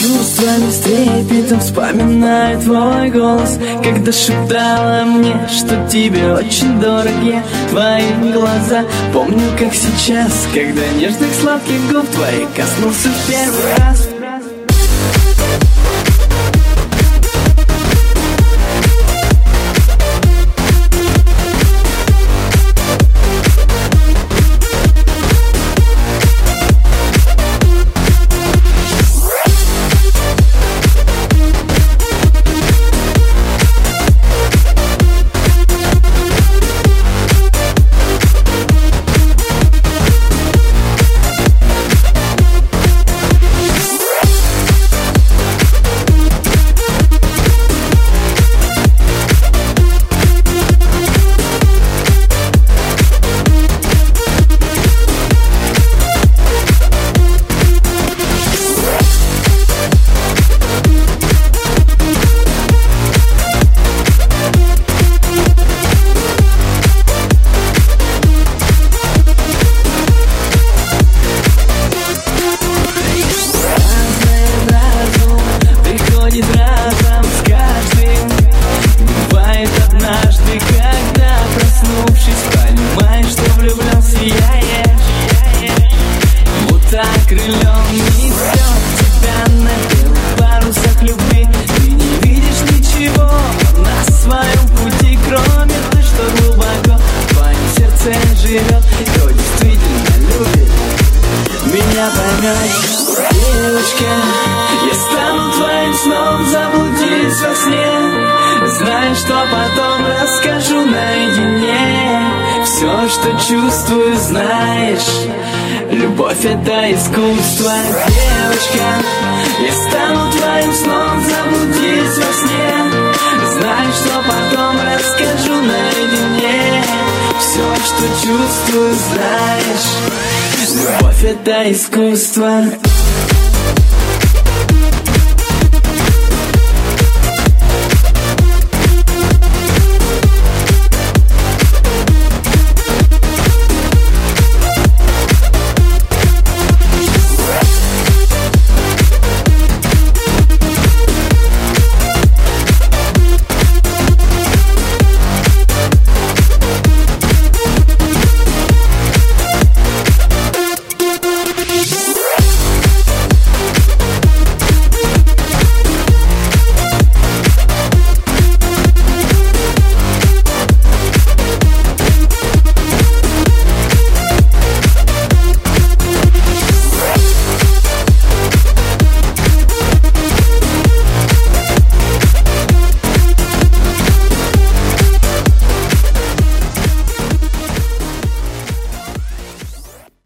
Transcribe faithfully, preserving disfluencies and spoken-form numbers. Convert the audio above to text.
чувствами с трепетом вспоминаю твой голос, когда шептала мне, что тебе очень дороги твои глаза. Помню, как сейчас, когда нежных сладких губ твоих коснулся в первый раз. Крылом несет тебя на белых парусах любви. Ты не видишь ничего на своем пути, кроме той, что глубоко в твоем сердце живет. Кто действительно любит, меня поймет. Девочка, я стану твоим сном, заблудись во сне. Знай, что потом расскажу наедине. Все, что чувствую, знаешь, любовь — это искусство. Девочка, я стану твоим сном, заблудись во сне. Знай, что потом расскажу наедине. Все, что чувствую, знаешь, любовь — это искусство.